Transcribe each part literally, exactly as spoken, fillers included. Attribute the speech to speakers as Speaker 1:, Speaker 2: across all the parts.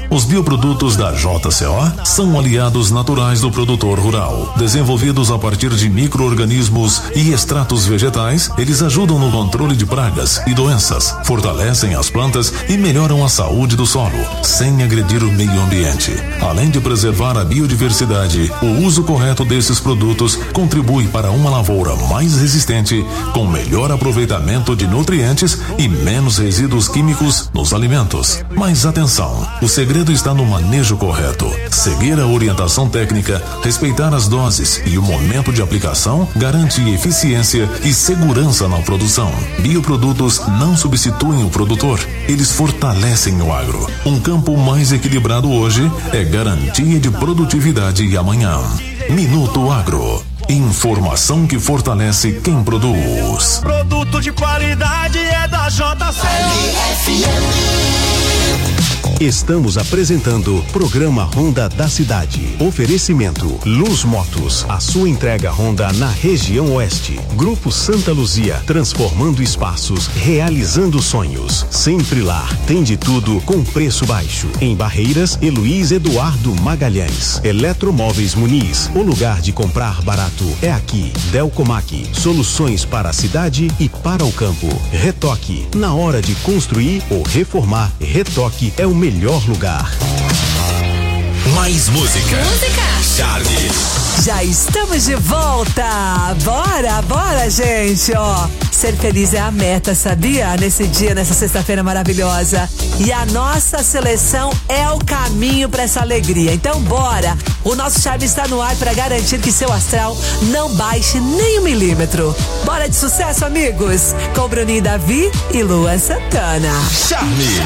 Speaker 1: Os bioprodutos da J C O são aliados naturais do produtor rural. Desenvolvidos a partir de micro-organismos e extratos vegetais, eles ajudam no controle de pragas e doenças, fortalecem as plantas e melhoram a saúde do solo, sem agredir o meio ambiente. Além de preservar a biodiversidade, o uso correto desses produtos contribui para uma lavoura mais resistente, com melhor aproveitamento de nutrientes e menos resíduos químicos nos alimentos. Mas atenção, o segredo está no manejo correto. Seguir a orientação técnica, respeitar as doses e o momento de aplicação garante eficiência e segurança na produção. Bioprodutos não substituem o produtor, eles fortalecem o agro. Um campo mais equilibrado hoje é garantia de produtividade amanhã. Minuto Agro. Informação que fortalece quem produz.
Speaker 2: Produto de qualidade é da J C O.
Speaker 3: Estamos apresentando Programa Honda da Cidade. Oferecimento Luz Motos, a sua entrega Honda na região oeste. Grupo Santa Luzia, transformando espaços, realizando sonhos. Sempre lá, tem de tudo com preço baixo. Em Barreiras, Heloís Eduardo Magalhães. Eletromóveis Muniz, o lugar de comprar barato é aqui. Delcomac, soluções para a cidade e para o campo. Retoque, na hora de construir ou reformar, Retoque é o melhor lugar.
Speaker 4: Mais música.
Speaker 5: Música.
Speaker 4: Charlie.
Speaker 5: Já estamos de volta. Bora, bora, gente, ó. Ser feliz é a meta, sabia? Nesse dia, nessa sexta-feira maravilhosa. E a nossa seleção é o caminho para essa alegria. Então, bora. O nosso Charme está no ar para garantir que seu astral não baixe nem um milímetro. Bora de sucesso, amigos. Com Bruninho Davi e Luan Santana.
Speaker 4: Charme.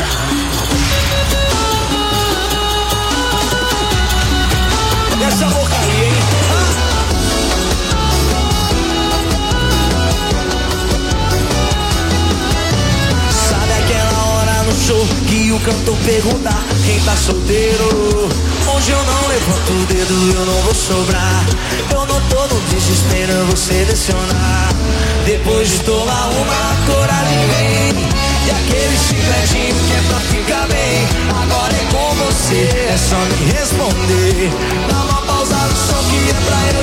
Speaker 2: Essa boca aí, hein? Sabe aquela hora no show que o cantor pergunta quem tá solteiro? Hoje eu não levanto o dedo, eu não vou sobrar. Eu não tô no desespero, eu vou selecionar. Depois de tomar uma, coragem vem. E aquele chicletinho que é pra ficar bem. Agora é com você, é só me responder. Dá uma pausa no som que é pra eu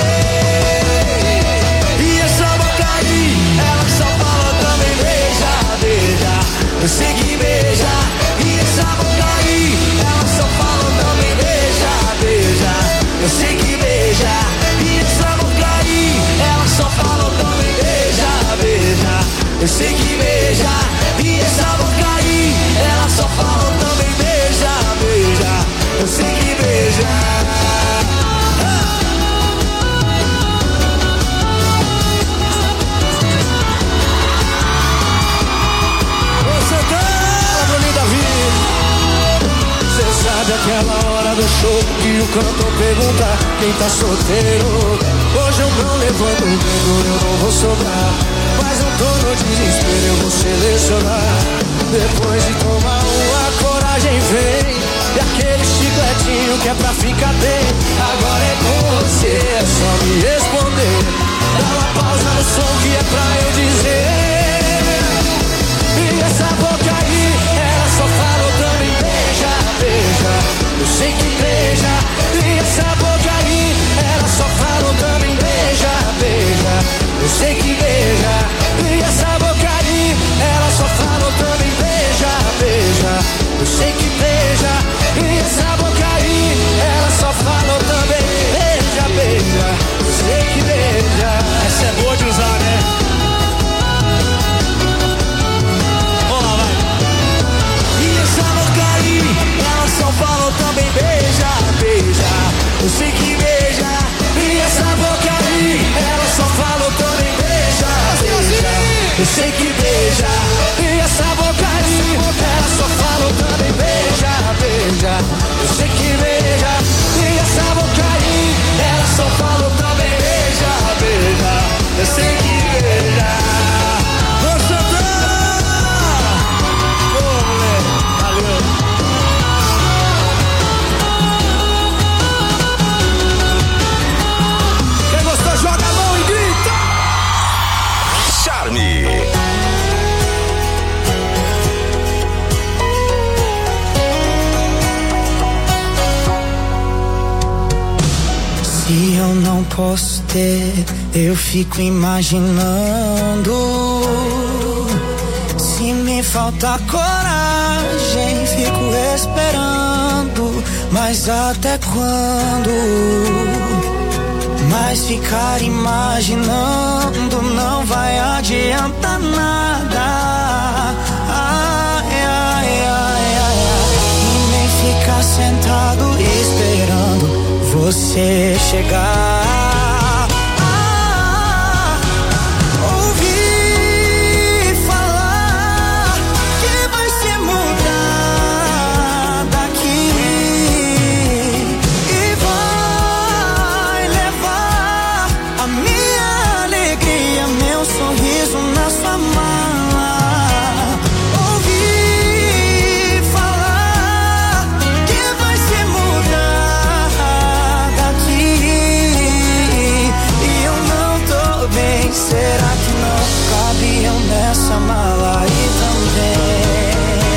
Speaker 2: dizer. E essa boca aí, ela só fala também beija, beija. Eu sei que beija. E essa boca aí, ela só fala também beija, beija. Eu sei que beija. E essa boca aí, ela só fala também beija, beija. Eu sei que beija. E essa boca aí, ela só fala também beija, beija. Eu sei que beija. Ô Santana, Bruninho Davi. Cê sabe aquela hora do show que o cantor pergunta quem tá solteiro? Hoje eu não levanto o dedo, eu não vou sobrar. Mas eu tô no desespero, eu vou selecionar. Depois de tomar uma, coragem vem. E aquele chicletinho que é pra ficar bem. Agora é com você, é só me responder. Dá uma pausa no som que é pra eu dizer. E essa boca aí, ela só falou também beija, beija. Eu sei que beija. E essa boca aí, ela só falou também beija, beija. Eu sei que beija. E essa boca aí, ela só falou também beija, beija. Eu sei que beija. E essa boca aí, ela só falou também Se eu não posso ter, eu fico imaginando. Se me falta coragem, fico esperando. Mas até quando? Mas ficar imaginando não vai adiantar nada. Ai, ai, ai, ai, ai. E nem ficar sentado esperando você chegar. Será que não cabiam nessa mala aí também?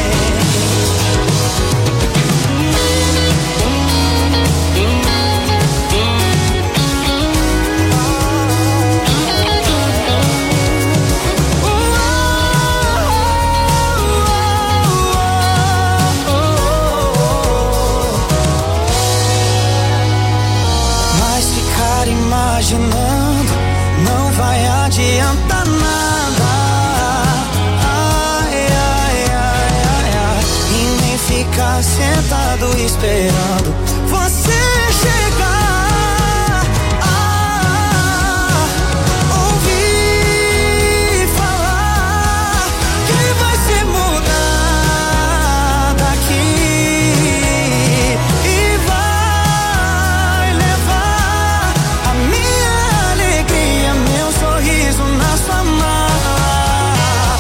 Speaker 2: Mas ficar imaginando não vai adiantar nada. Ai, ai, ai, ai, ai. E nem ficar sentado esperando você chegar. Ah, ouvir falar que vai se mudar daqui e vai levar a minha alegria, meu sorriso na sua mala.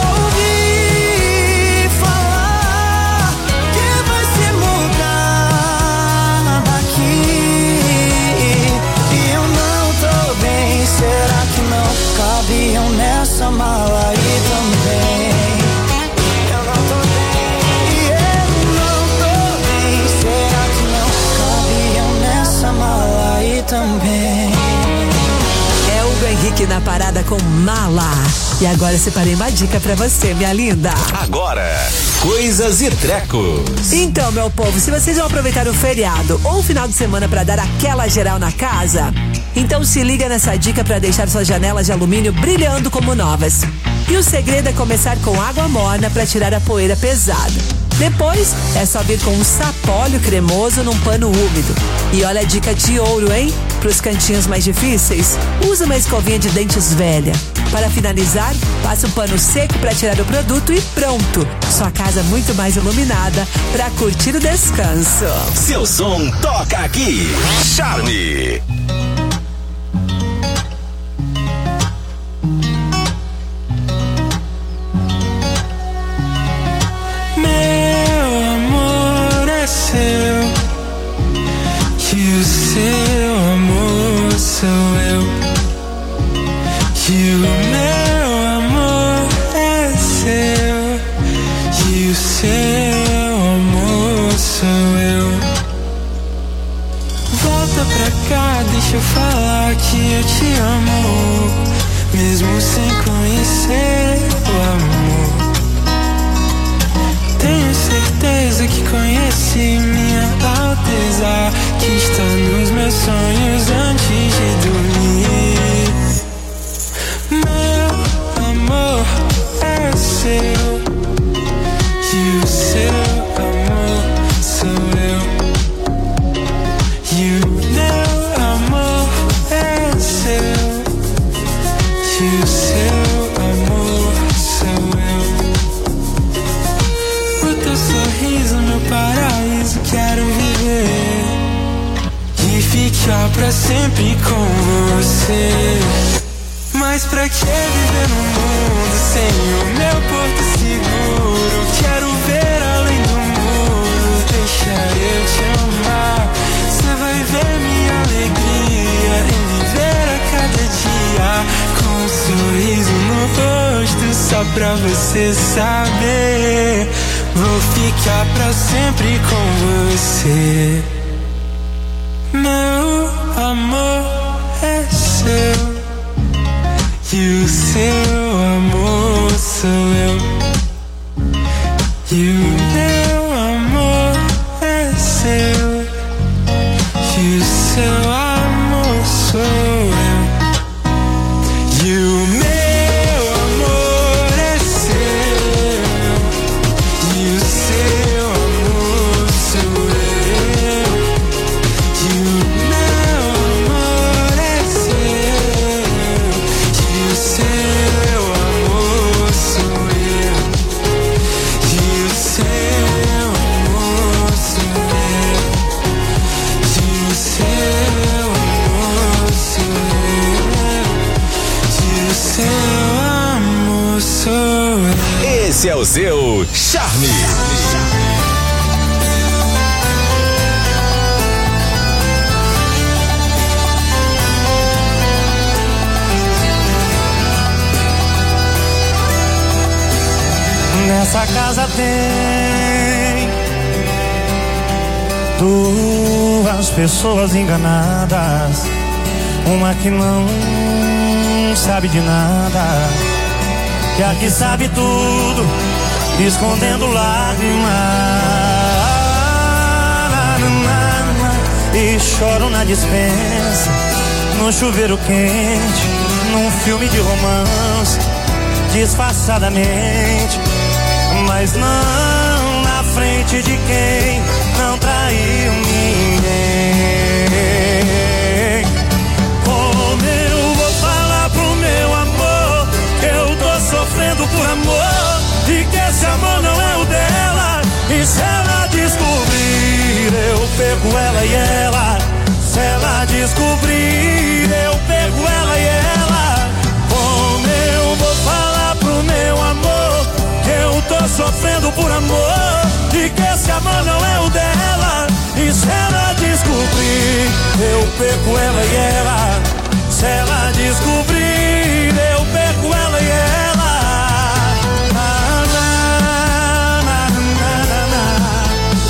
Speaker 2: Ouvi falar que vai se mudar daqui e eu não tô bem. Será que não cabiam nessa mala aí também? Eu não tô bem, e eu não tô bem. Será que não cabiam nessa mala aí também?
Speaker 5: Hugo Henrique na parada com Mala. E agora separei uma dica pra você, minha linda.
Speaker 4: Agora, coisas e trecos.
Speaker 5: Então, meu povo, se vocês vão aproveitar o feriado ou o final de semana pra dar aquela geral na casa, então se liga nessa dica pra deixar suas janelas de alumínio brilhando como novas. E o segredo é começar com água morna pra tirar a poeira pesada. Depois, é só vir com um sapólio cremoso num pano úmido. E olha a dica de ouro, hein? Pros cantinhos mais difíceis, usa uma escovinha de dentes velha. Para finalizar, passa um pano seco para tirar o produto e pronto. Sua casa muito mais iluminada para curtir o descanso.
Speaker 4: Seu som toca aqui. Charme.
Speaker 6: E o seu amor sou eu. E o meu amor é seu. E o seu amor sou eu. Volta pra cá, deixa eu falar que eu te amo, mesmo sem conhecer o amor. Tenho certeza que conheci minha alteza, que está nos meus sonhos antes de dormir. Meu amor é seu. E o seu amor sou eu. E o meu amor é seu. E o seu amor sou eu. O teu sorriso, meu paraíso, quero viver e ficar pra sempre com você. Mas pra que viver num mundo sem o meu porto seguro? Quero ver além do muro, deixa eu te amar. Cê vai ver minha alegria em viver a cada dia com um sorriso no rosto, só pra você saber. Vou ficar pra sempre com você. Meu amor é seu. E o seu amor sou eu. E o meu amor é seu. E o seu amor sou eu. E o meu amor é seu. E o seu amor sou eu. E o meu amor é seu. E o seu amor sou eu. E o seu amor sou eu. E o seu amor sou eu. E o seu amor sou eu.
Speaker 4: Esse é o seu Charme.
Speaker 2: Nessa casa tem duas pessoas enganadas, uma que não sabe de nada, e a que sabe tudo, escondendo lágrimas. E choro na dispensa, no chuveiro quente, num filme de romance, disfarçadamente, mas não na frente de quem não traiu ninguém. Como eu vou falar pro meu amor que eu tô sofrendo por amor e que esse amor não é o dela? E se ela descobrir, eu pego ela e ela. Se ela descobrir, eu pego ela e ela. Como eu vou falar pro meu amor que eu tô sofrendo por amor e que esse amor não é o dela? E se ela descobrir, eu pego ela e ela. Se ela descobrir, eu pego ela e ela. Na, na, na, na, na, na.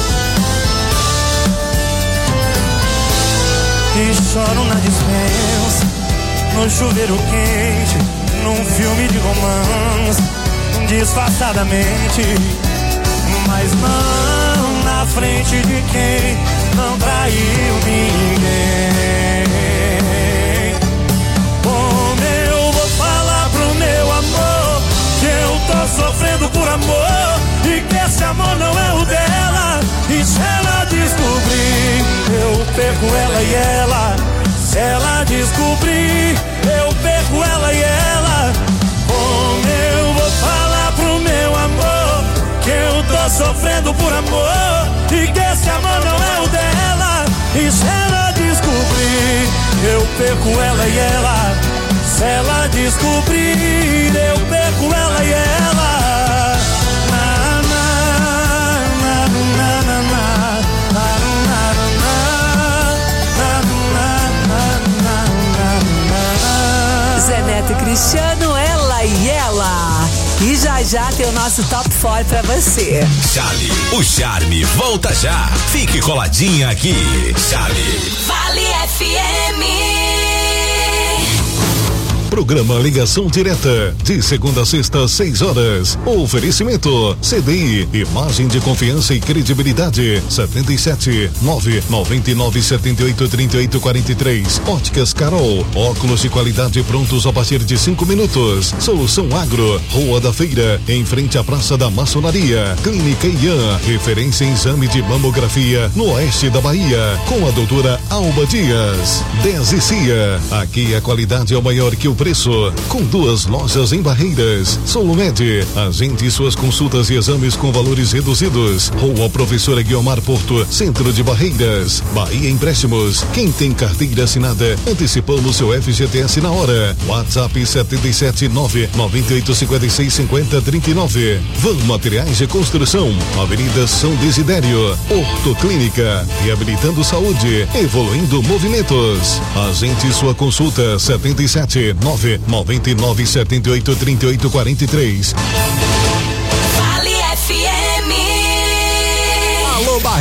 Speaker 2: E choro na dispensa, no chuveiro quente, num filme de romance, disfarçadamente, mas não na frente de quem não traiu ninguém. Como eu vou falar pro meu amor que eu tô sofrendo por amor e que esse amor não é o dela? E se ela descobrir, eu pego ela e ela. Se ela descobrir, eu pego ela e ela. Como eu vou falar pro meu amor que eu tô sofrendo por amor e que esse amor não é o dela? E se ela descobrir, eu pego ela e ela. Se ela descobrir, eu pego ela e ela. Na, na, na, na, na, na, na, na, na.
Speaker 5: Zé Neto e Cristiano, ela e ela. E já já tem o nosso top quatro pra você.
Speaker 4: Charme, o charme volta já. Fique coladinha aqui. Charme.
Speaker 7: Vale F M.
Speaker 1: Programa Ligação Direta, de segunda a sexta, seis horas. Oferecimento C D I, imagem de confiança e credibilidade. setenta e sete, nove nove nove, sete oito, três oito quatro três. Óticas Carol, óculos de qualidade prontos a partir de cinco minutos. Solução Agro, Rua da Feira, em frente à Praça da Maçonaria. Clínica Ian, referência em exame de mamografia no oeste da Bahia, com a doutora Alba Dias. dez e Cia, aqui a qualidade é o maior que o preço, com duas lojas em Barreiras. Solumed, agende suas consultas e exames com valores reduzidos. Rua Professora Guiomar Porto, centro de Barreiras. Bahia Empréstimos, quem tem carteira assinada, antecipamos seu F G T S na hora. WhatsApp sete sete nove, nove oito cinco seis, cinco zero três nove. Van Materiais de Construção, Avenida São Desidério. Ortoclínica, reabilitando saúde, evoluindo movimentos. Agende sua consulta sete sete nove, nove nove sete oito, três oito quatro três.
Speaker 7: Vale F M.
Speaker 3: Alô, Barreiras.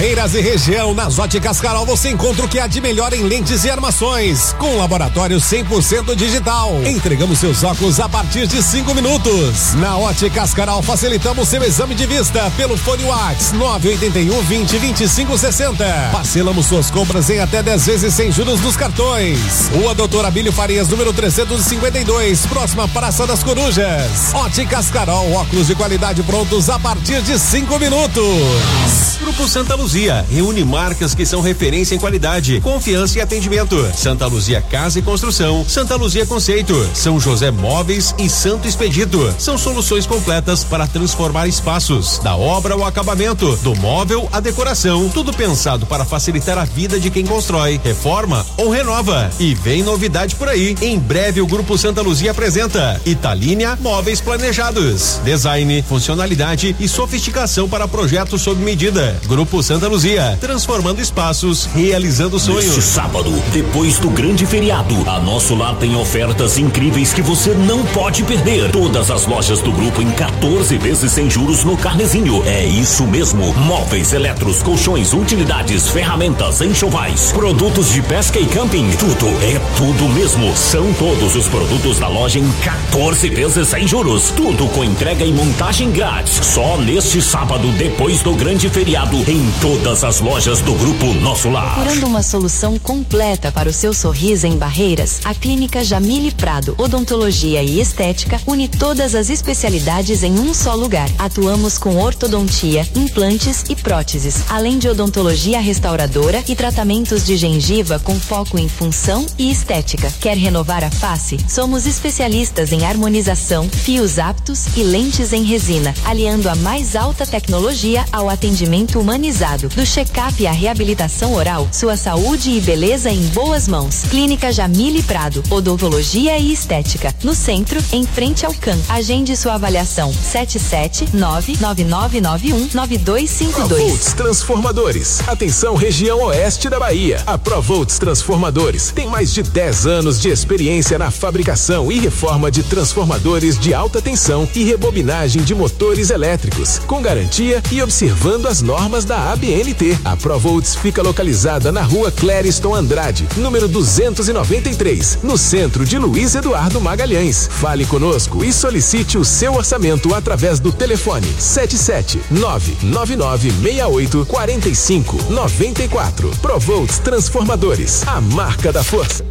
Speaker 8: Barreiras e região, nas Óticas Carol você encontra o que há de melhor em lentes e armações, com laboratório cem por cento digital. Entregamos seus óculos a partir de cinco minutos. Na Óticas Carol facilitamos seu exame de vista pelo fone WhatsApp nove oito um, vinte, vinte e cinco, sessenta. Parcelamos suas compras em até dez vezes sem juros nos cartões. Rua Doutor Abílio Farias, número trezentos e cinquenta e dois, próxima Praça das Corujas. Óticas Carol, óculos de qualidade prontos a partir de cinco minutos.
Speaker 9: Grupo Santa Luzia reúne marcas que são referência em qualidade, confiança e atendimento. Santa Luzia Casa e Construção, Santa Luzia Conceito, São José Móveis e Santo Expedito. São soluções completas para transformar espaços, da obra ao acabamento, do móvel à decoração, tudo pensado para facilitar a vida de quem constrói, reforma ou renova. E vem novidade por aí. Em breve o Grupo Santa Luzia apresenta Italínia Móveis Planejados, design, funcionalidade e sofisticação para projetos sob medida. Grupo Santa Luzia, transformando espaços, realizando sonhos.
Speaker 10: Neste sábado, depois do grande feriado, a Nosso Lar tem ofertas incríveis que você não pode perder. Todas as lojas do grupo em quatorze vezes sem juros no carnezinho. É isso mesmo. Móveis, eletros, colchões, utilidades, ferramentas, enxovais, produtos de pesca e camping. Tudo, é tudo mesmo. São todos os produtos da loja em quatorze vezes sem juros. Tudo com entrega e montagem grátis. Só neste sábado, depois do grande feriado, em todas as lojas do Grupo Nosso Lar.
Speaker 11: Procurando uma solução completa para o seu sorriso em Barreiras, a Clínica Jamile Prado Odontologia e Estética une todas as especialidades em um só lugar. Atuamos com ortodontia, implantes e próteses, além de odontologia restauradora e tratamentos de gengiva com foco em função e estética. Quer renovar a face? Somos especialistas em harmonização, fios aptos e lentes em resina, aliando a mais alta tecnologia ao atendimento humanizado. Do check-up à reabilitação oral, sua saúde e beleza em boas mãos. Clínica Jamile Prado, Odontologia e Estética, no centro, em frente ao C A N. Agende sua avaliação sete sete nove nove nove nove um nove dois cinco dois.
Speaker 3: Provolts Transformadores. Atenção, região oeste da Bahia. A Provolts Transformadores tem mais de dez anos de experiência na fabricação e reforma de transformadores de alta tensão e rebobinagem de motores elétricos, com garantia e observando as normas da A B N T. A Provolts fica localizada na rua Clériston Andrade, número duzentos e noventa e três, no centro de Luiz Eduardo Magalhães. Fale conosco e solicite o seu orçamento através do telefone sete sete nove nove nove seis oito quatro cinco nove quatro. Provolts Transformadores, a marca da força.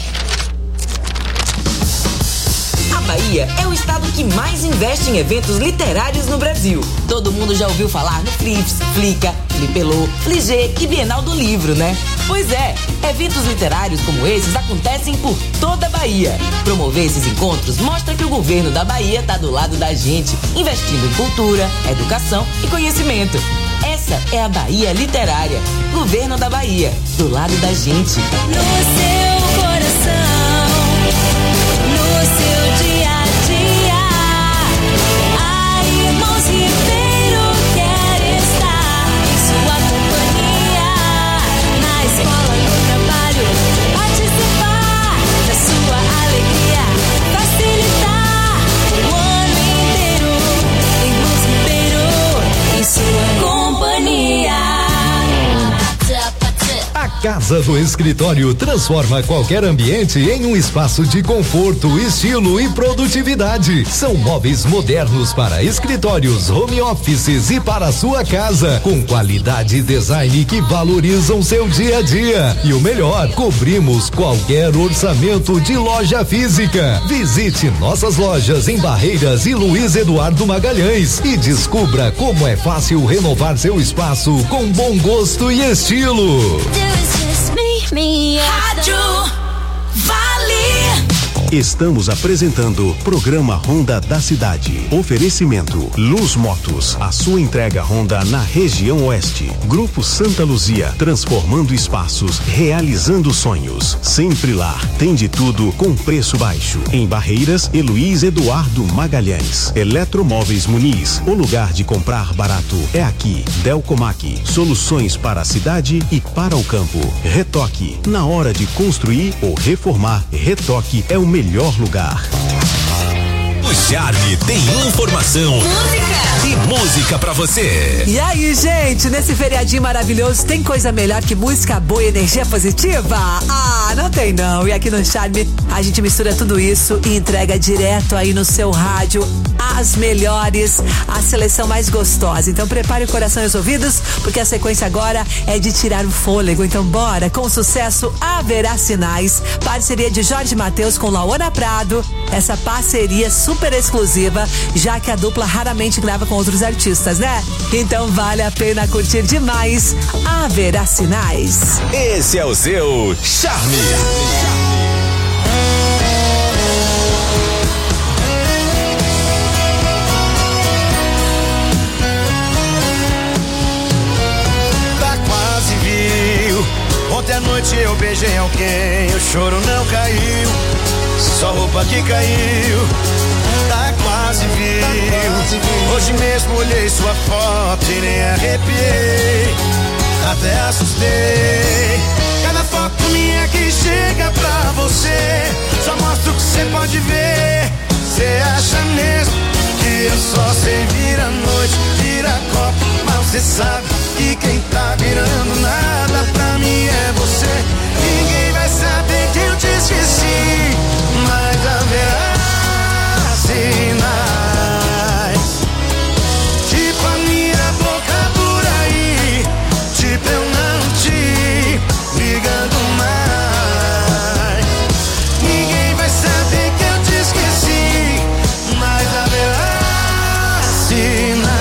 Speaker 12: A Bahia é o estado que mais investe em eventos literários no Brasil. Todo mundo já ouviu falar no Flips, Flica, Flipelô, Fligê e Bienal do Livro, né? Pois é, eventos literários como esses acontecem por toda a Bahia. Promover esses encontros mostra que o governo da Bahia está do lado da gente, investindo em cultura, educação e conhecimento. Essa é a Bahia Literária. Governo da Bahia, do lado da gente.
Speaker 7: No seu coração, no seu dia a dia, a Irmãos Ribeiro quer estar em sua companhia. Na escola, no trabalho, participar da sua alegria, facilitar o ano inteiro. Irmãos Ribeiro em sua companhia.
Speaker 13: A Casa do Escritório transforma qualquer ambiente em um espaço de conforto, estilo e produtividade. São móveis modernos para escritórios, home offices e para a sua casa, com qualidade e design que valorizam seu dia a dia. E o melhor, cobrimos qualquer orçamento de loja física. Visite nossas lojas em Barreiras e Luiz Eduardo Magalhães e descubra como é fácil renovar seu espaço com bom gosto e estilo.
Speaker 7: Rádio Vale.
Speaker 3: Estamos apresentando Programa Honda da Cidade. Oferecimento Luz Motos, a sua entrega Honda na região oeste. Grupo Santa Luzia, transformando espaços, realizando sonhos. Sempre lá, tem de tudo com preço baixo. Em Barreiras e Luiz Eduardo Magalhães. Eletromóveis Muniz, o lugar de comprar barato é aqui. Delcomac, soluções para a cidade e para o campo. Retoque, na hora de construir ou reformar, Retoque é o melhor lugar.
Speaker 4: No Charme tem informação, música e música pra você.
Speaker 5: E aí, gente, nesse feriadinho maravilhoso, tem coisa melhor que música boa e energia positiva? Ah, não tem não. E aqui no Charme, a gente mistura tudo isso e entrega direto aí no seu rádio as melhores, a seleção mais gostosa. Então prepare o coração e os ouvidos, porque a sequência agora é de tirar o fôlego. Então bora, com o sucesso Haverá Sinais, parceria de Jorge Mateus com Laona Prado, essa parceria super exclusiva, já que a dupla raramente grava com outros artistas, né? Então vale a pena curtir demais Haverá Sinais.
Speaker 4: Esse é o seu Charme.
Speaker 2: Ontem à noite eu beijei alguém, o choro não caiu, só roupa que caiu, tá quase viu. Hoje mesmo olhei sua foto e nem arrepiei, até assustei. Cada foto minha que chega pra você, só mostra o que você pode ver. Cê acha mesmo que eu só sei virar noite, virar copo, mas cê sabe que quem tá virando nada pra mim é você. Ninguém vai saber que eu te esqueci, mas haverá sinais, tipo a minha boca por aí, tipo eu não te ligando mais. Ninguém vai saber que eu te esqueci, mas haverá sinais.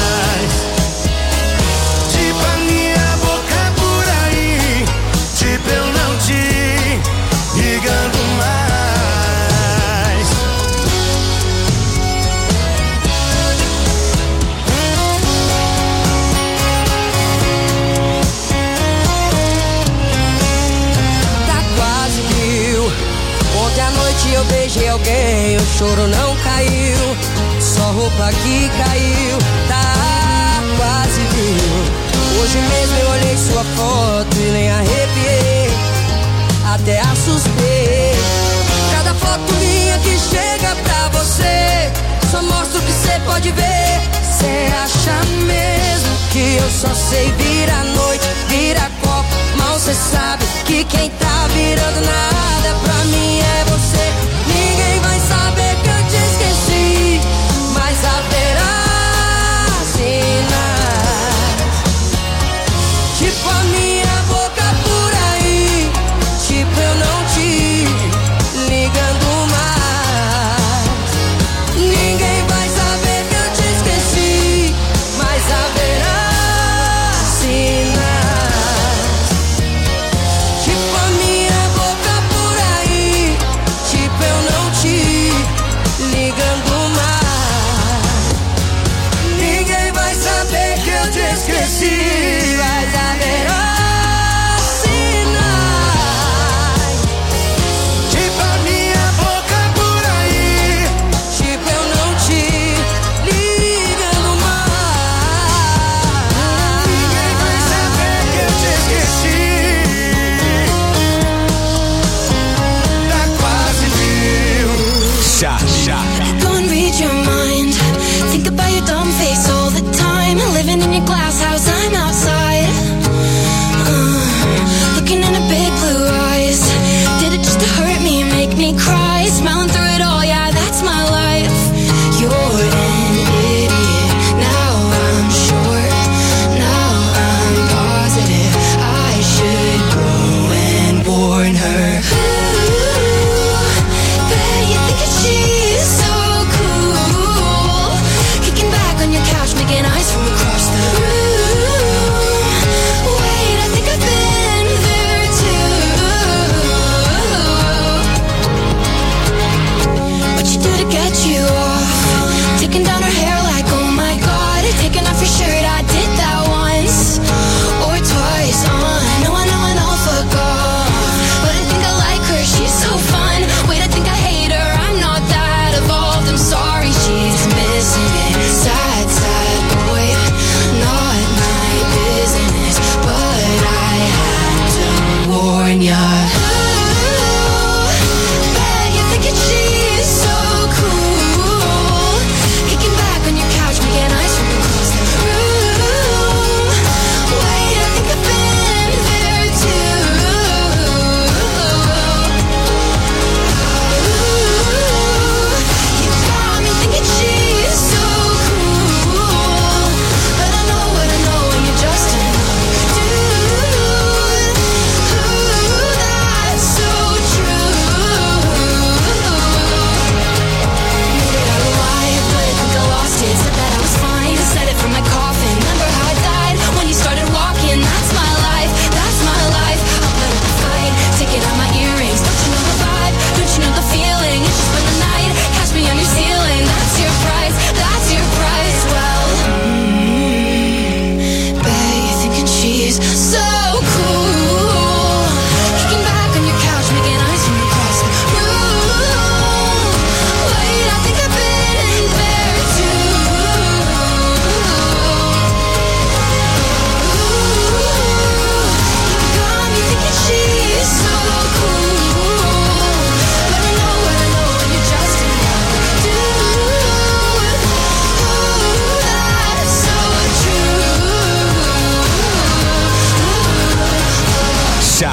Speaker 14: Eu beijei alguém, o choro não caiu, só roupa que caiu, tá quase viu. Hoje mesmo eu olhei sua foto e nem arrepiei, até assustei. Cada foto minha que chega pra você, só mostra o que cê pode ver. Cê acha mesmo que eu só sei virar noite, virar copo, mal cê sabe que quem tá virando nada pra mim é você. Ninguém vai saber que eu te esqueci, mas haverá sinais, tipo a minha boca por aí, tipo eu não te ligando mais. Ninguém vai saber que eu te esqueci, mas haverá sinais, tipo a minha boca por aí,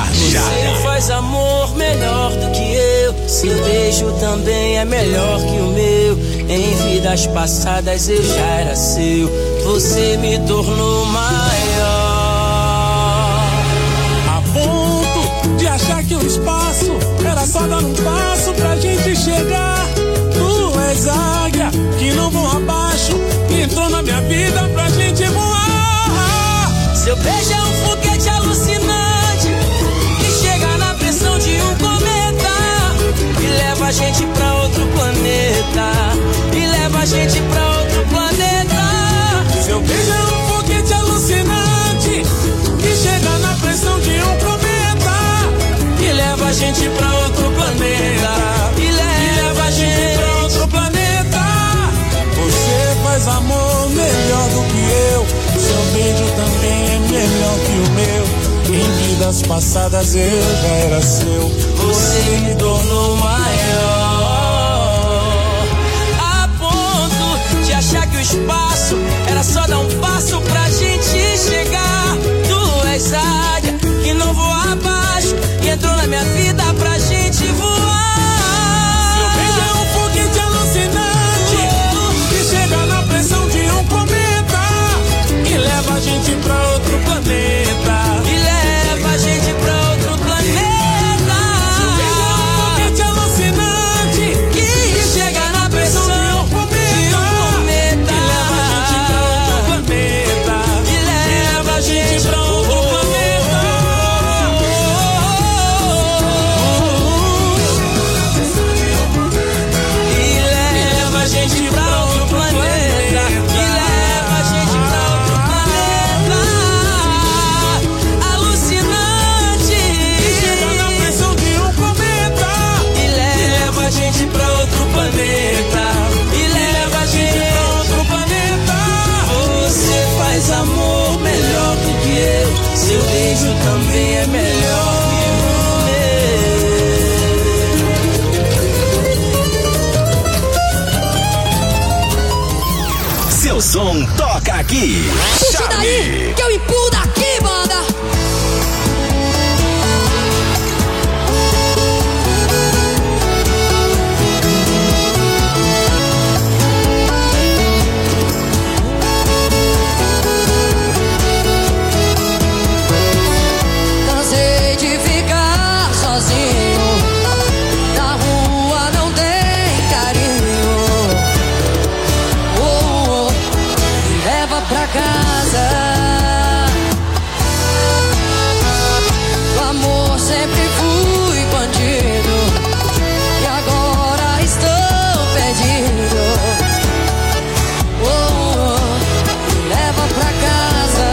Speaker 6: Você faz amor melhor do que eu. Seu beijo também é melhor que o meu. Em vidas passadas eu já era seu. Você me tornou maior.
Speaker 2: A ponto de achar que o espaço era só dar um passo pra gente chegar. Tu és águia que não voa abaixo, que entrou na minha vida pra gente voar.
Speaker 6: Seu beijo é um foguete alucinante que chega na pressão de um cometa e leva a gente pra outro planeta. E leva a gente pra outro planeta.
Speaker 2: Seu beijo é um foguete alucinante que chega na pressão de um cometa
Speaker 6: e leva a gente pra outro planeta. E leva a gente pra outro planeta.
Speaker 2: Você faz amor melhor do que eu. Seu beijo também é melhor que o meu. Em vidas passadas eu já era seu.
Speaker 6: Você me tornou maior. A ponto de achar que o espaço era só dar um passo pra gente chegar. Tu és águia que não voa abaixo e entrou na minha vida pra gente voar.
Speaker 2: Seu beijo é um foguete alucinante que chega na pressão de um cometa e leva a gente pra outro planeta.
Speaker 6: E leva a gente pra outro planeta.
Speaker 2: Seu beijo é um foguete alucinante
Speaker 6: que chega na pressão de um cometa
Speaker 2: e leva a gente pra outro planeta.
Speaker 6: E leva a gente pra outro planeta. E leva a gente pra outro planeta. E leva a gente pra outro planeta. Alucinante.
Speaker 2: E chega na pressão de um cometa
Speaker 6: E leva a gente pra outro planeta. E leva a gente pra outro planeta. Você faz amor melhor do que eu. Seu beijo também é melhor que
Speaker 4: o meu. Seu som toca aqui.
Speaker 14: Puxa daí, que eu empurro daqui, banda. Cansei de ficar sozinho. Na rua não tem carinho. Oh, oh, me leva pra casa. O amor sempre fui bandido e agora estou perdido. Oh, oh, me leva pra casa.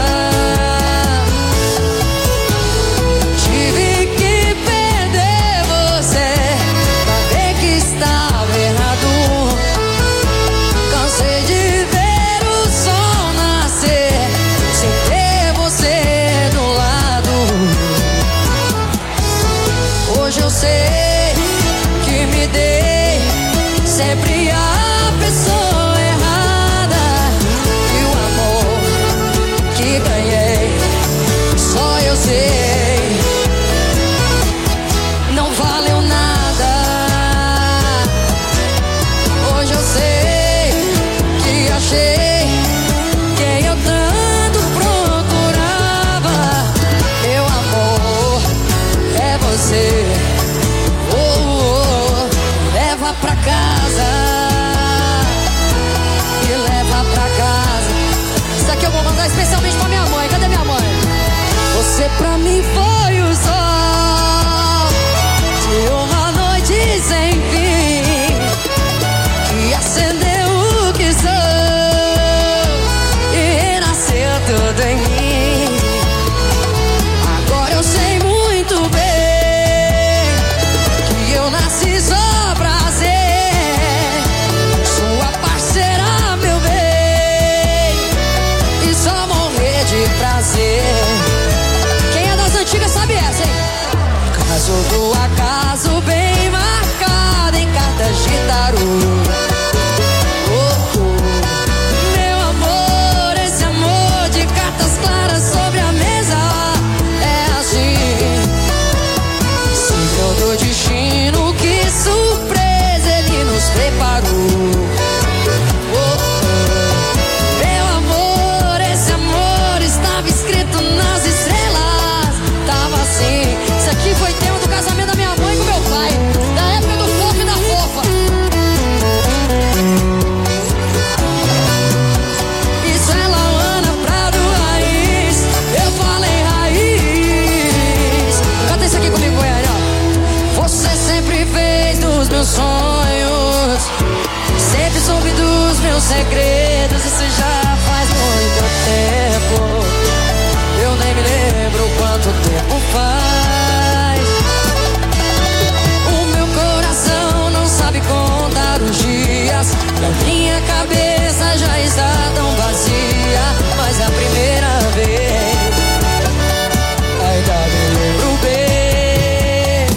Speaker 14: Tive que perder você pra ver que estava errado. Cansei de ver o sol nascer sem ter você do lado. Hoje eu sei que me dei sempre a pessoa errada. E o amor que ganhei só eu sei não valeu nada. Hoje eu sei que achei quem eu tanto procurava. Meu amor é você. Oh, oh, oh. Leva pra casa. E leva pra casa. Isso aqui eu vou mandar especialmente pra minha mãe. Cadê minha mãe? Você pra mim foi o sol de uma noite sem fim, que acendeu o que sou e renasceu tudo em mim. Agora eu sei muito bem que eu nasci só pra ser sua parceira, meu bem, e só morrer de prazer. Quem é das antigas sabe essa, hein? Caso do acaso bem marcado em cartas de tarô. Oh, oh. Meu amor, esse amor de cartas claras sobre a mesa é assim. meus sonhos. Sempre soube dos meus segredos, isso já faz muito tempo. Eu nem me lembro quanto tempo faz. O meu coração não sabe contar os dias, e a minha cabeça já está tão vazia. Mas a primeira vez ainda me lembro bem.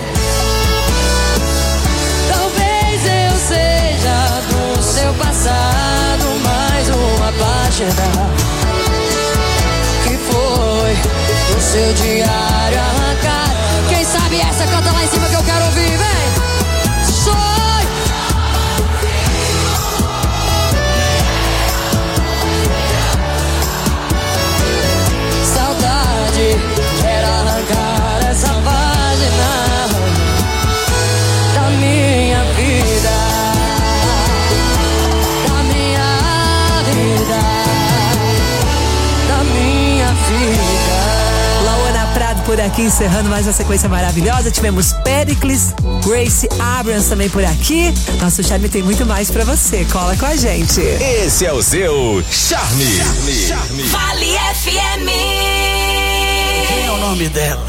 Speaker 14: Talvez eu seja do seu passado mais uma página que foi no seu diário arrancar. Quem sabe essa canta lá em cima que eu quero ouvir, vem! Sonho! Saudade era arrancar essa página da minha vida, da minha vida, da minha vida.
Speaker 5: Lauana Prado por aqui, encerrando mais uma sequência maravilhosa. Tivemos Pericles, Grace Abrams também por aqui. Nosso Charme tem muito mais pra você. Cola com a gente.
Speaker 4: Esse é o seu Charme.
Speaker 7: Charme. Vale F M.
Speaker 2: Quem é o nome dela?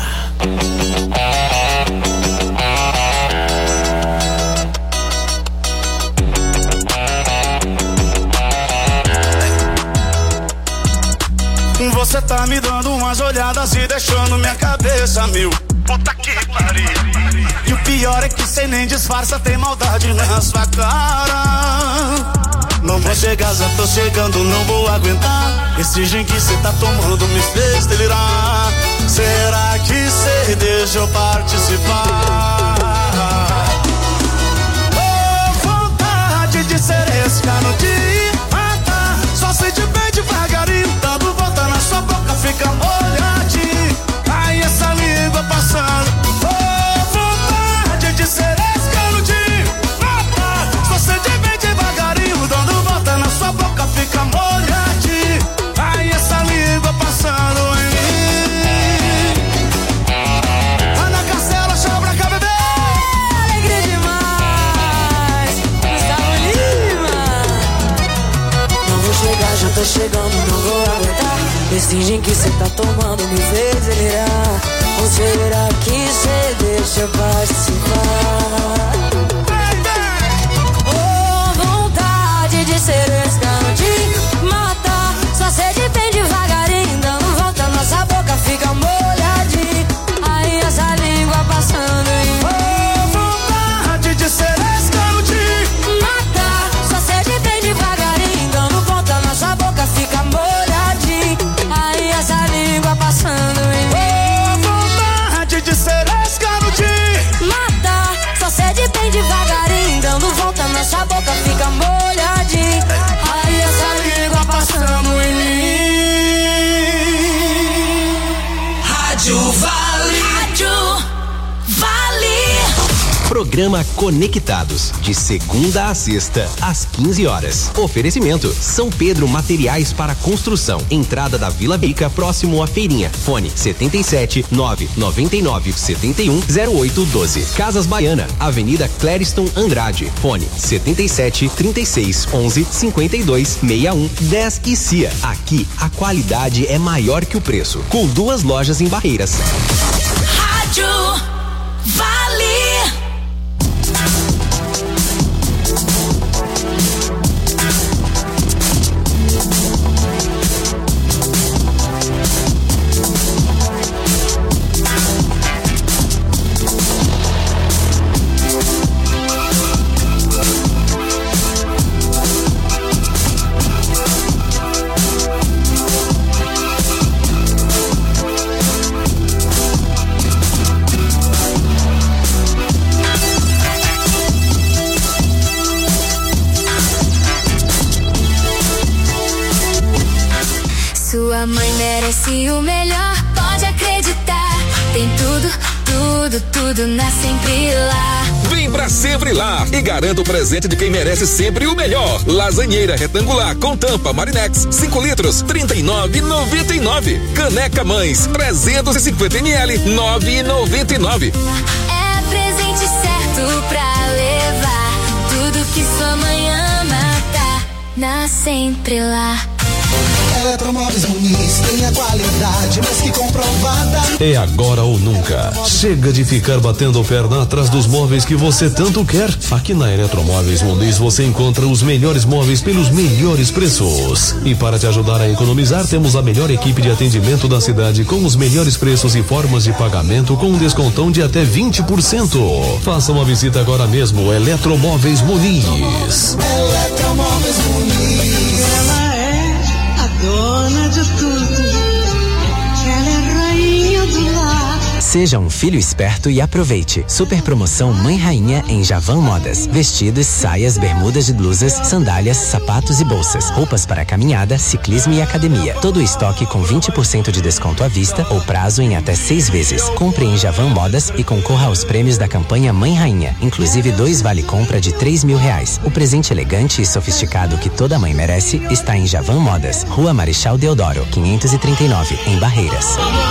Speaker 2: Você tá me dando umas olhadas e deixando minha cabeça mil. Puta que pariu. E o pior é que cê nem disfarça, tem maldade na sua cara. Não vou chegar, já tô chegando, não vou aguentar. Esse gin que cê tá tomando me fez delirar. Será que cê deixa eu participar? Oh, vontade de ser esse cano de matar. Só sei de bem devagarinho, dando volta na sua boca, fica molhadinho. Aí essa língua passando. Oh, vontade de ser esse cano de matar. Só sei de bem devagarinho, dando volta na sua boca, fica molhadinho. Aí essa língua passando em mim. Ana Castela, chama pra cá, bebê.
Speaker 14: Alegria demais, Gustavo Lima. Não vou chegar, já tô chegando, não vou aguentar. Esse gin que cê tá tomando me fez delirar. Ou será que cê deixa eu participar? Oh, vontade de ser esse cano de matar. Só sei de bem devagarinho, dando volta, nossa boca fica molhadinha. Aí essa língua passando em
Speaker 2: Oh, vontade de ser esse cano de
Speaker 14: matar. Só sei de bem devagarinho, dando volta, nossa boca fica molhadinha. Aí essa língua passando em
Speaker 2: Oh, vontade de ser esse cano de
Speaker 14: matar. Só sei de bem devagarinho, dando volta, nossa boca fica molhadinha. Aí essa língua passando em mim.
Speaker 7: Rádio Vale. Rádio Vale.
Speaker 8: Programa Conectados, de segunda a sexta, às quinze horas. Oferecimento: São Pedro Materiais para Construção. Entrada da Vila Bica, próximo à Feirinha. Fone: setenta e sete, nove noventa e nove, setenta e um, zero oito doze. Casas Baiana, Avenida Clériston Andrade. Fone: setenta e sete, trinta e seis, onze, cinquenta e dois, sessenta e um, dez e C I A. Aqui, a qualidade é maior que o preço. Com duas lojas em Barreiras.
Speaker 7: Rádio Vale.
Speaker 15: Sua mãe merece o melhor, pode acreditar. Tem tudo, tudo, tudo na Sempre Lá.
Speaker 16: Vem pra Sempre Lá e garanta o presente de quem merece sempre o melhor. Lasanheira retangular com tampa Marinex, cinco litros, trinta e nove e noventa e nove. Caneca Mães, trezentos e cinquenta mililitros, nove e noventa e nove.
Speaker 15: É presente certo pra levar. que sua mãe ama tá na Sempre Lá.
Speaker 2: Eletromóveis Muniz tem a qualidade mais que comprovada.
Speaker 1: É agora ou nunca. Chega de ficar batendo perna atrás dos móveis que você tanto quer. Aqui na Eletromóveis Muniz você encontra os melhores móveis pelos melhores preços. E para te ajudar a economizar, temos a melhor equipe de atendimento da cidade com os melhores preços e formas de pagamento com um descontão de até vinte por cento. Faça uma visita agora mesmo. Eletromóveis Muniz.
Speaker 2: Eletromóveis Muniz.
Speaker 17: Ela é a dona de tudo. Ela é rainha do lar.
Speaker 18: Seja um filho esperto e aproveite. Super promoção Mãe Rainha em Javan Modas. Vestidos, saias, bermudas de blusas, sandálias, sapatos e bolsas. Roupas para caminhada, ciclismo e academia. Todo o estoque com vinte por cento de desconto à vista ou prazo em até seis vezes. Compre em Javan Modas e concorra aos prêmios da campanha Mãe Rainha. Inclusive dois vale compra de três mil reais. O presente elegante e sofisticado que toda mãe merece está em Javan Modas. Rua Marechal Deodoro, quinhentos e trinta e nove, em Barreiras.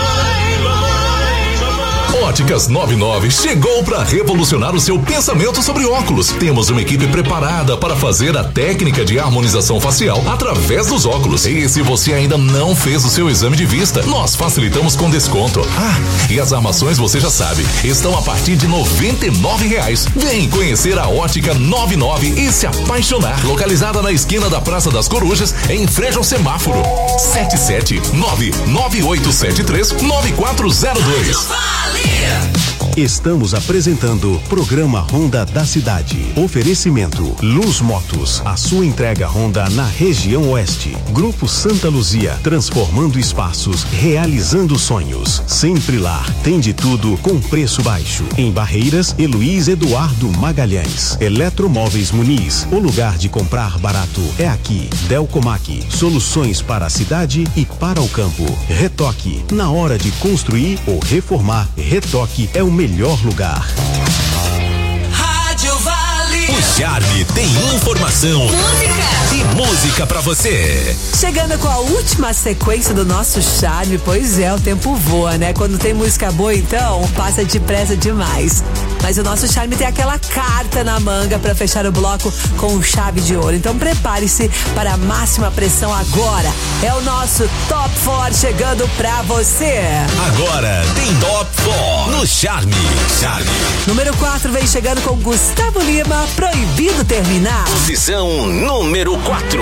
Speaker 19: Óticas noventa e nove chegou para revolucionar o seu pensamento sobre óculos. Temos uma equipe preparada para fazer a técnica de harmonização facial através dos óculos. E se você ainda não fez o seu exame de vista, nós facilitamos com desconto. Ah, e as armações você já sabe, estão a partir de noventa e nove reais. Vem conhecer a Ótica noventa e nove e se apaixonar. Localizada na esquina da Praça das Corujas, em frente ao semáforo. sete sete nove nove oito sete três nove quatro zero dois.
Speaker 3: Estamos apresentando Programa Honda da Cidade. Oferecimento Luz Motos, a sua entrega Honda na região oeste. Grupo Santa Luzia, transformando espaços, realizando sonhos. Sempre Lá, tem de tudo com preço baixo. Em Barreiras, Heloís Eduardo Magalhães. Eletromóveis Muniz, o lugar de comprar barato é aqui. Delcomac, soluções para a cidade e para o campo. Retoque, na hora de construir ou reformar, Retoque é o melhor lugar.
Speaker 7: Rádio Vale.
Speaker 4: O Charme tem informação,
Speaker 7: Música
Speaker 4: e música pra você.
Speaker 5: Chegando com a última sequência do nosso Charme, pois é, o tempo voa, né? Quando tem música boa, então, passa depressa demais. Mas o nosso Charme tem aquela carta na manga para fechar o bloco com chave de ouro. Então prepare-se para a máxima pressão agora. É o nosso Top quatro chegando pra você.
Speaker 4: Agora tem Top quatro no Charme. Charme.
Speaker 5: Número quatro vem chegando com Gustavo Lima, Proibido Terminar.
Speaker 4: Posição número quatro.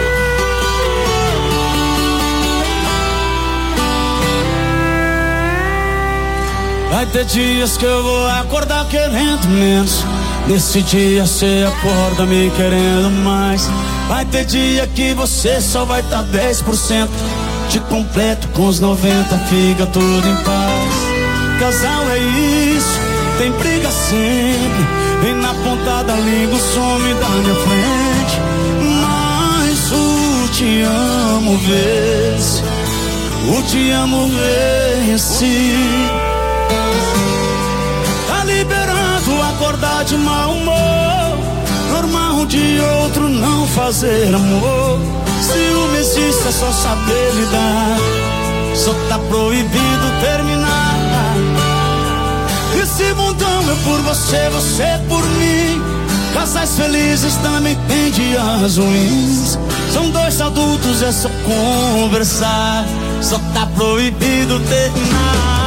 Speaker 6: Vai ter dias que eu vou acordar querendo menos. Nesse dia cê acorda me querendo mais. Vai ter dia que você só vai tá dez por cento. Te completo com os noventa, fica tudo em paz. Casal é isso, tem briga sempre. Vem na ponta da língua, some da minha frente. Mas o te amo vence, o te amo vence. Tá liberando acordar de mau humor. Normal de outro não fazer amor. Ciúme existe, é só saber lidar. Só tá proibido terminar. Esse mundão é por você, você por mim. Casais felizes também tem dias ruins. São dois adultos, é só conversar. Só tá proibido terminar.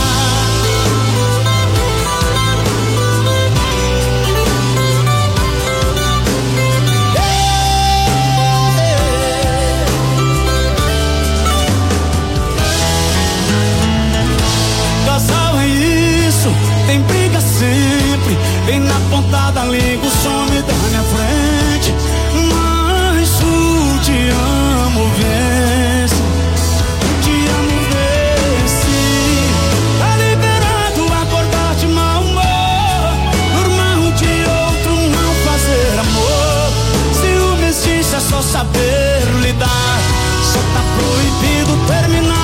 Speaker 6: Tem briga sempre, vem na ponta da língua, some da minha frente. Mas o te amo vence, o te amo vence. Tá liberado acordar de mau humor. Normal de outro não fazer amor. Ciúme existe, é só saber lidar. Só tá proibido terminar.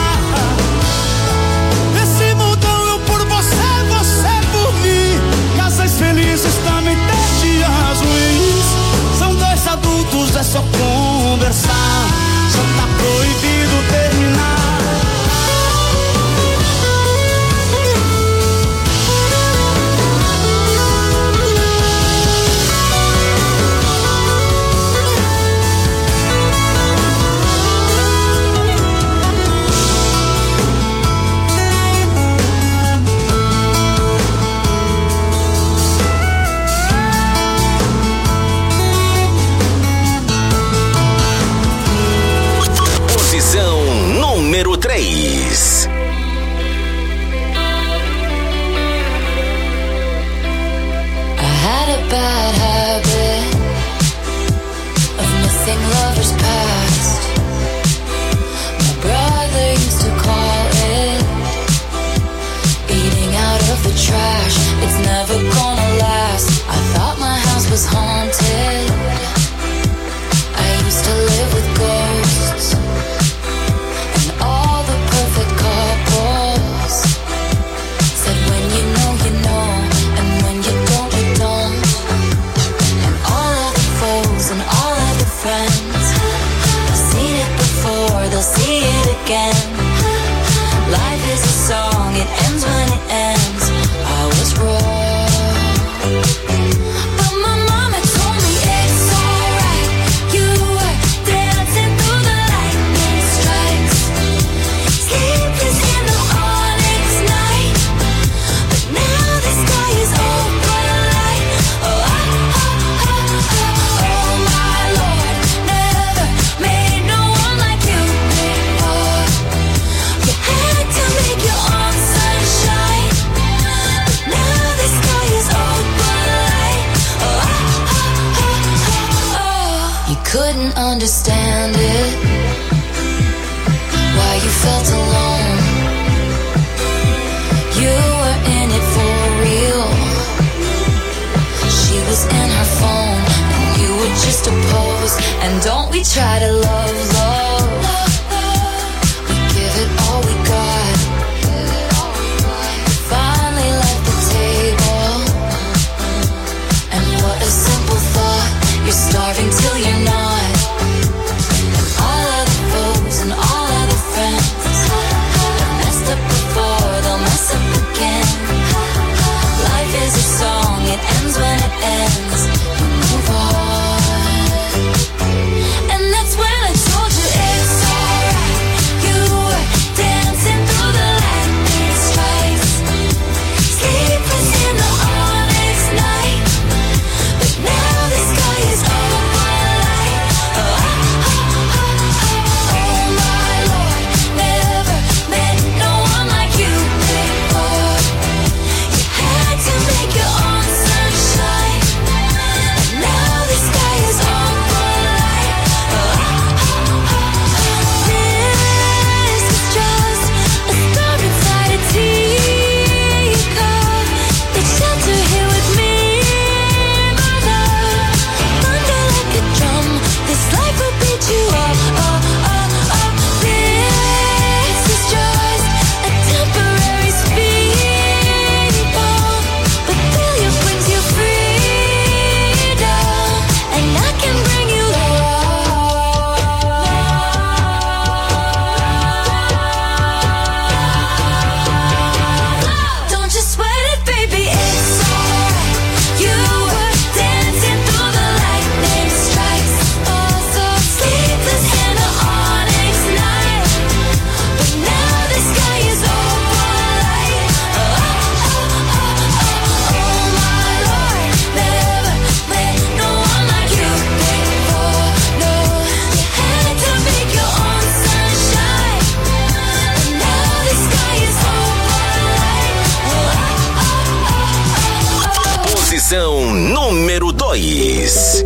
Speaker 6: Felizes também tem
Speaker 20: never gonna last. I thought my house was haunted. I used to live with ghosts and all the perfect couples said when you know you know, and when you don't you don't. And all of the foes and all of the friends, I've seen it before, they'll see it again. Life is a song, it ends when it ends. I was wrong, but my mama told me it's alright. You were dancing through the lightning strikes, sleepless in the onyx night. But now the sky is open light. Oh, oh, oh, oh, oh, oh my Lord, never made no one like you before. You had to make your own sunshine, but now the sky is open light. Oh, oh, oh, oh, oh. You couldn't understand it, why you felt alone. You were in it for real. She was in her phone, and you were just a pose. And don't we try to love, love. We give it all we got. Finally left the table, and what a simple thought. You're starving till you're not. And all of the foes and all of the friends have messed up before, they'll mess up again. Life is a song, it ends when it ends. You move on, and that's when I told you it's alright. You were dancing through the lightning strikes, sleepless in the onyx night. But now the sky is open light. Oh, oh, oh, oh, oh my Lord, never met no one like you before. You had to make your own sunshine, and now the sky is open light. Oh, oh, oh, oh. This is just a star inside a teacup. Take shelter here with me, my love. Thunder like a drum, this life will beat you up. Oh, oh, oh. This is just a temporary speed bump, but failure brings you freedom, and I can bring you love. Don't you sweat it, baby, it's alright. You were dancing through the lightning strikes, oh so sleepless in the onyx night. But now the sky is open light. Oh, oh, oh, oh, oh my Lord, never met no one like you before. No, you had to make your own sunshine, and now the sky is open light. Oh, oh, oh, oh, oh.
Speaker 4: Posição número dois.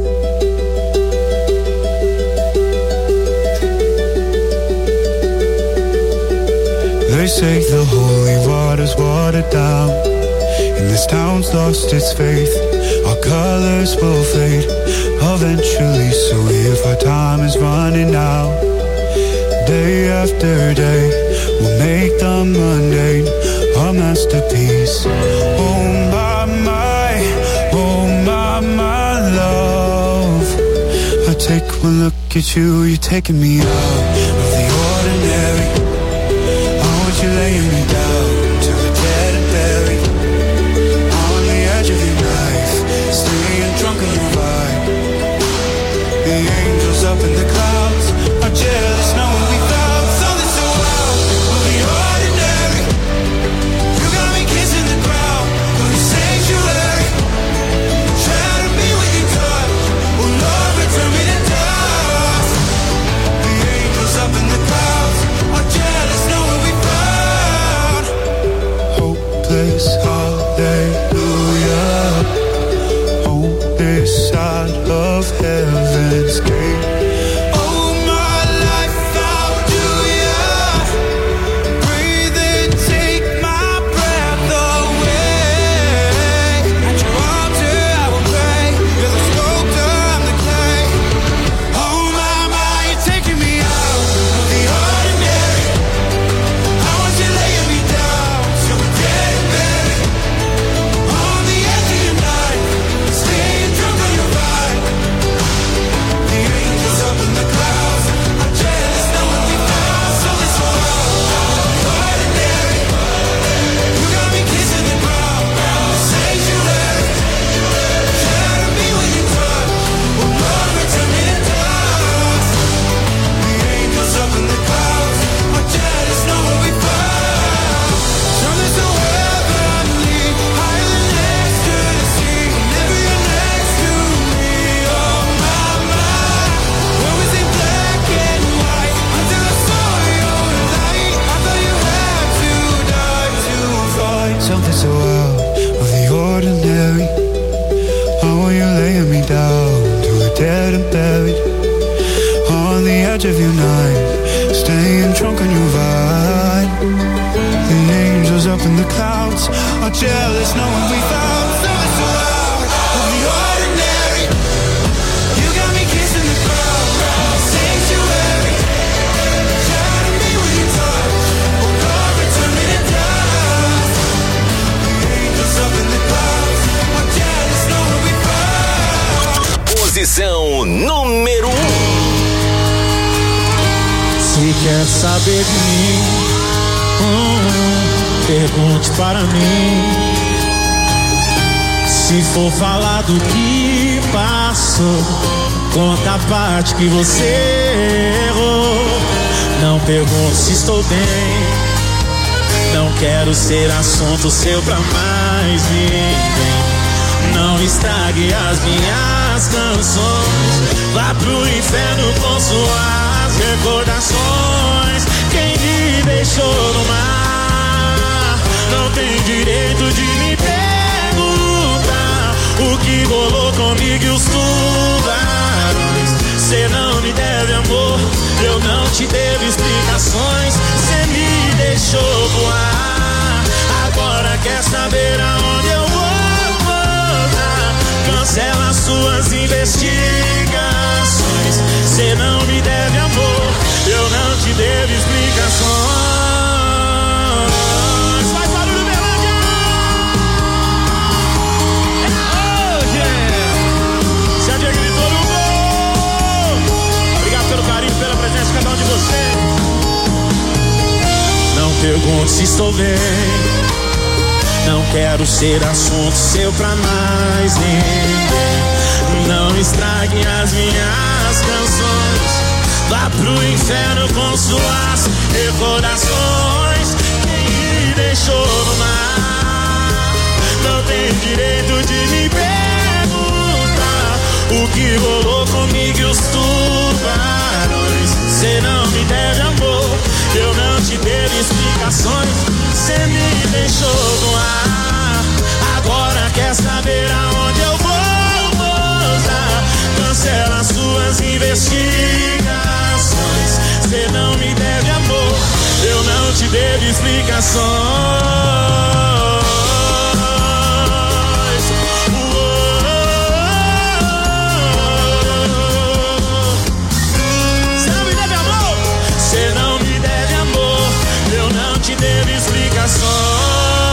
Speaker 6: They say the holy water's watered down, and this town's lost its faith. Our colors will fade eventually, so if our time is running out, day after day, we'll make the mundane a masterpiece. Oh my, my, oh my, my love, I take one look at you, you're taking me out of the ordinary. You laying me down to the dead and buried, on the edge of your knife, staying drunk on your vibe. The angels up in the clouds are jealous knowing we found something so wild. We'll be ordinary. You got me kissing the ground, oh you sanctuary. Try to be with your touch, oh Lord, return me to dust. The angels something so out of the ordinary. How are you laying me down to a dead and buried on the edge of your night, staying drunk on your vibe. The angels up in the clouds are jealous knowing we found something so out of the ordinary. You got me kissing the ground, sanctuary. Shining me with your touch, oh God, return me to dust. The angels up in the clouds are jealous knowing we found.
Speaker 4: Posição número um.
Speaker 2: Se quer saber de mim, hum, pergunte para mim. Se for falar do que passou, conta a parte que você errou. Não pergunte se estou bem, não quero ser assunto seu pra mais ninguém. Não estrague as minhas canções, vá pro inferno com suas recordações. Quem me deixou no mar não tem direito de me perguntar o que rolou comigo e os tubarões. Cê não me deve amor, eu não te devo explicações. Cê me deixou voar, agora quer saber aonde eu vou voltar. Cancela suas investigações. Cê não me deve amor, eu não te devo explicações. Faz barulho, Berlândia! Oh, yeah! Se a Diego gritou no gol! Obrigado pelo carinho, pela presença de cada um de vocês. Não pergunte se estou bem, não quero ser assunto seu pra mais ninguém. Não estrague as minhas canções, vá pro inferno com suas recordações. Quem me deixou no mar não tem direito de me perguntar o que rolou comigo e os tubarões. Cê não me deve amor, eu não te devo explicações. Cê me deixou no ar, agora quer saber aonde eu vou voltar. Cancela suas investigações. Cê não me deve amor, eu não te devo explicações. Cê não me deve amor, cê não me deve amor, eu não te devo explicações.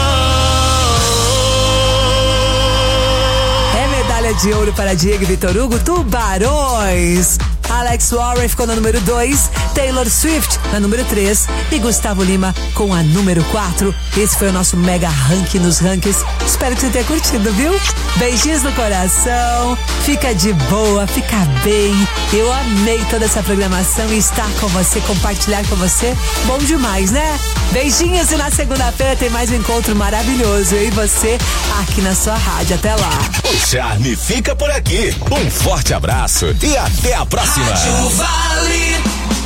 Speaker 5: Medalha de ouro para Diego e Vitor Hugo, Tubarões. Alex Warren ficou na número dois, Taylor Swift na número três e Gustavo Lima com a número quatro. Esse foi o nosso mega ranking nos rankings. Espero que você tenha curtido, viu? Beijinhos no coração, fica de boa, fica bem. Eu amei toda essa programação e estar com você, compartilhar com você, bom demais, né? Beijinhos e na segunda-feira tem mais um encontro maravilhoso. Eu e você aqui na sua rádio. Até lá.
Speaker 4: O charme fica por aqui. Um forte abraço e até a próxima.
Speaker 7: Rádio Vale.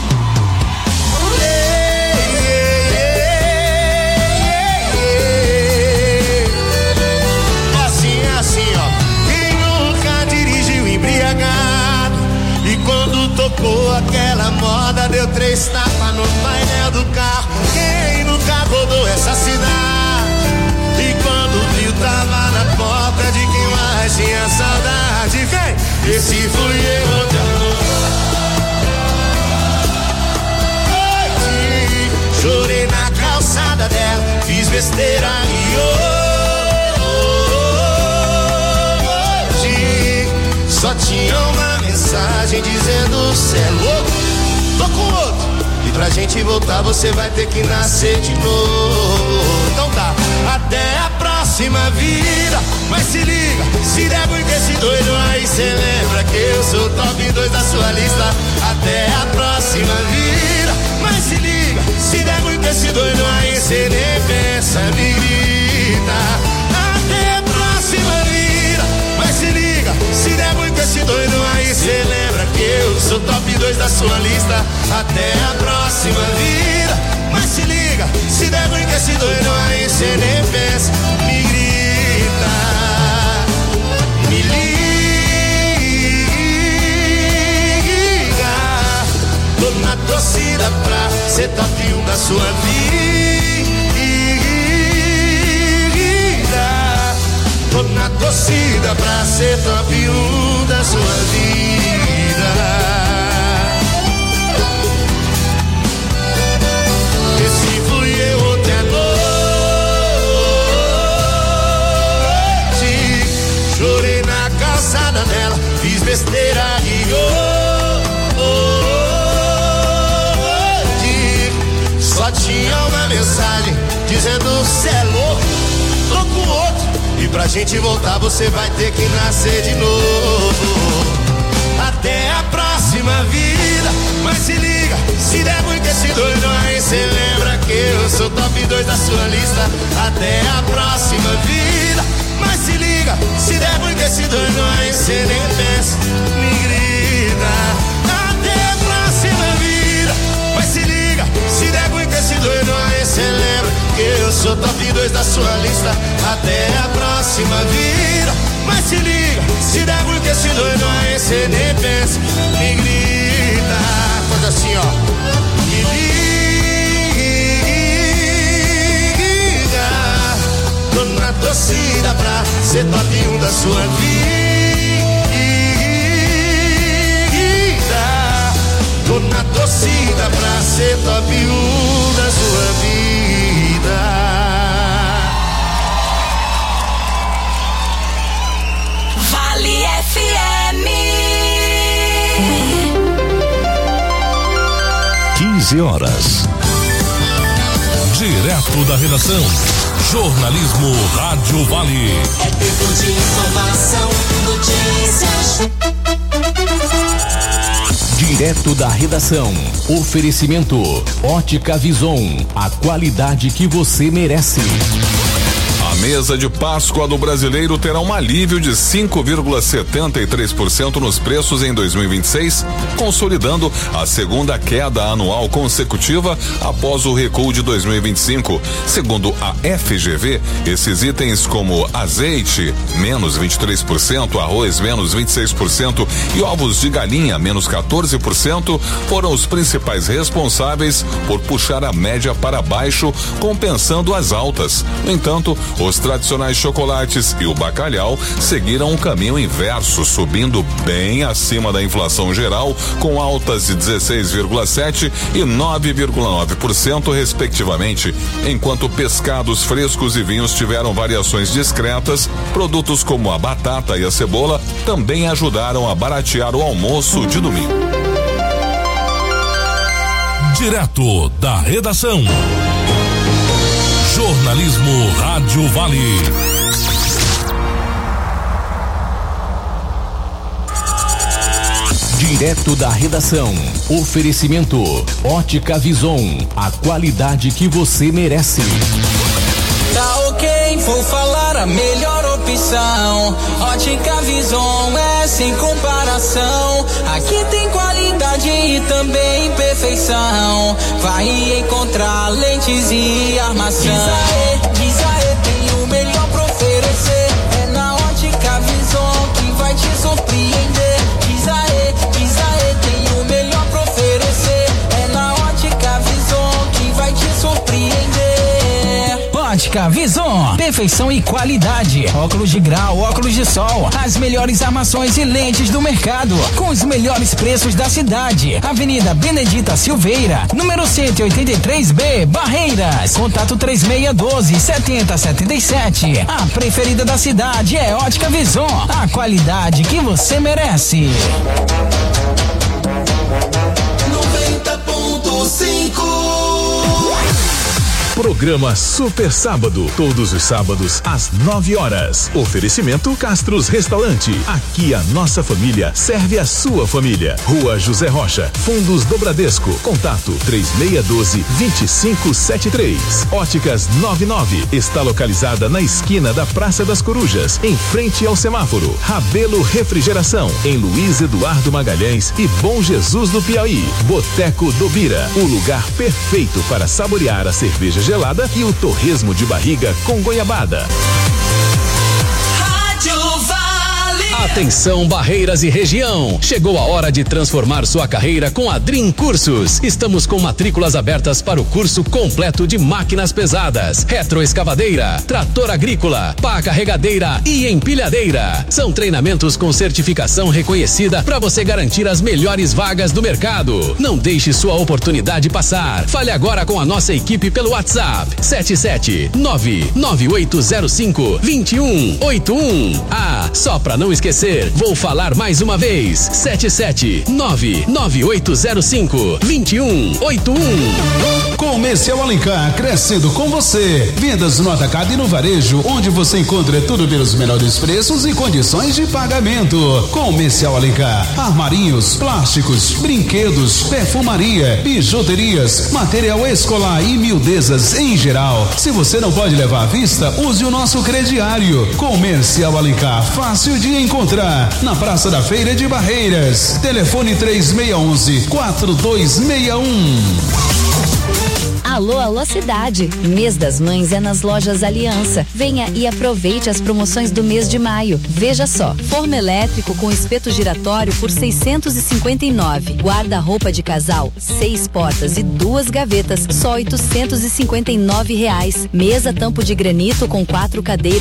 Speaker 2: É assim, é assim, ó. Quem nunca dirigiu embriagado e quando tocou aquela moda deu três tapas no painel do carro. Quem nunca rodou essa cidade e quando o trio tava na porta de quem mais tinha saudade? Vem, esse fui eu ontem à noite. Chorei na calçada dela, fiz besteira e hoje só tinha uma mensagem dizendo: cê é louco, tô com outro. E pra gente voltar você vai ter que nascer de novo. Então tá, até a próxima vida. Mas se liga, se der muito esse doido aí, cê lembra que eu sou top dois da sua lista. Até a próxima vida. Mas se liga, se der muito esse doido aí, cê nem pensa, me grita. Até a próxima vida. Mas se liga, se der muito esse doido aí, cê lembra que eu sou top dois da sua lista. Até a próxima vida. Mas se liga, se der muito esse doido aí, cê nem pensa. torcida pra ser top um da sua vida. Esse fui eu ontem à noite. Chorei na calçada dela, fiz besteira e hoje só tinha uma mensagem dizendo cê é louco, tô com outro. E pra gente voltar você vai ter que nascer de novo. Até a próxima vida. Mas se liga, se der muito esse doido aí, cê lembra que eu sou top dois da sua lista. Até a próxima vida. Mas se liga, se der muito esse doido aí, cê nem pensa, me grita. Até a próxima vida. Mas se liga, se der muito esse doido aí, cê lembra que eu sou top dois da sua lista. Até a próxima vida. Mas se liga, se der muito esse doido aí, cê nem pensa, me grita. Faz assim, ó. Me liga, tô na torcida pra ser top um da sua vida. Tô na torcida pra ser top um da sua vida.
Speaker 7: Vale F M.
Speaker 1: quinze horas. Direto da redação. Jornalismo Rádio Vale.
Speaker 7: É tempo de informação, notícias.
Speaker 3: Direto da redação. Oferecimento Ótica Vison, a qualidade que você merece.
Speaker 21: A mesa de Páscoa do brasileiro terá um alívio de cinco vírgula setenta e três por cento nos preços em dois mil e vinte e seis, consolidando a segunda queda anual consecutiva após o recuo de dois mil e vinte e cinco. Segundo a F G V, esses itens como azeite, menos vinte e três por cento, arroz, menos vinte e seis por cento e ovos de galinha, menos quatorze por cento, foram os principais responsáveis por puxar a média para baixo, compensando as altas. No entanto, os tradicionais chocolates e o bacalhau seguiram um caminho inverso, subindo bem acima da inflação geral, com altas de dezesseis vírgula sete por cento e nove vírgula nove por cento, respectivamente. Enquanto pescados frescos e vinhos tiveram variações discretas, produtos como a batata e a cebola também ajudaram a baratear o almoço de domingo.
Speaker 1: Direto da redação. Jornalismo Rádio Vale.
Speaker 3: Direto da redação. Oferecimento Ótica Vison, a qualidade que você merece.
Speaker 6: Tá ok, vou falar a melhor opção. Ótica Vison é sem comparação. Aqui tem qualidade e também perfeição. Vai encontrar lentes e armação. Diz aê, diz aê, tem o melhor pra oferecer. É na Ótica Vison que vai te surpreender. Diz aê, diz aê, tem o melhor pra oferecer. É na Ótica Vison que vai te surpreender.
Speaker 22: Ótica Vison, perfeição e qualidade. Óculos de grau, óculos de sol, as melhores armações e lentes do mercado, com os melhores preços da cidade. Avenida Benedita Silveira, número cento e oitenta e três B, Barreiras. Contato três seis um dois, sete zero sete sete. A preferida da cidade é Ótica Vison, a qualidade que você merece.
Speaker 7: noventa ponto cinco.
Speaker 3: Programa Super Sábado, todos os sábados às nove horas. Oferecimento Castros Restaurante. Aqui a nossa família serve a sua família. Rua José Rocha, Fundos do Bradesco. Contato três seis um dois, dois cinco sete três. Óticas noventa e nove está localizada na esquina da Praça das Corujas, em frente ao semáforo. Rabelo Refrigeração, em Luiz Eduardo Magalhães e Bom Jesus do Piauí. Boteco do Bira, o lugar perfeito para saborear a cerveja gelada e o torresmo de barriga com goiabada.
Speaker 7: Rádio Vale.
Speaker 9: Atenção Barreiras e região, chegou a hora de transformar sua carreira com a Dream Cursos. Estamos com matrículas abertas para o curso completo de máquinas pesadas, retroescavadeira, trator agrícola, pá carregadeira e empilhadeira. São treinamentos com certificação reconhecida para você garantir as melhores vagas do mercado. Não deixe sua oportunidade passar. Fale agora com a nossa equipe pelo WhatsApp sete sete nove nove oito zero cinco dois um oito um. Ah, só para não esquecer, vou falar mais uma vez: sete sete nove nove oito zero cinco dois um oito um.
Speaker 10: Comercial Alencar, crescendo com você. Vendas no atacado e no varejo, onde você encontra tudo pelos menores preços e condições de pagamento. Comercial Alencar, armarinhos, plásticos, brinquedos, perfumaria, bijuterias, material escolar e miudezas em geral. Se você não pode levar à vista, use o nosso crediário. Comercial Alencar, fácil de encontrar, na Praça da Feira de Barreiras. Telefone três seis um um quatro dois seis um.
Speaker 11: Alô, alô cidade, mês das mães é nas lojas Aliança. Venha e aproveite as promoções do mês de maio. Veja só, forno elétrico com espeto giratório por seiscentos e cinquenta e nove. Guarda-roupa de casal, seis portas e duas gavetas, só oitocentos e cinquenta e nove reais. Mesa tampo de granito com quatro cadeiras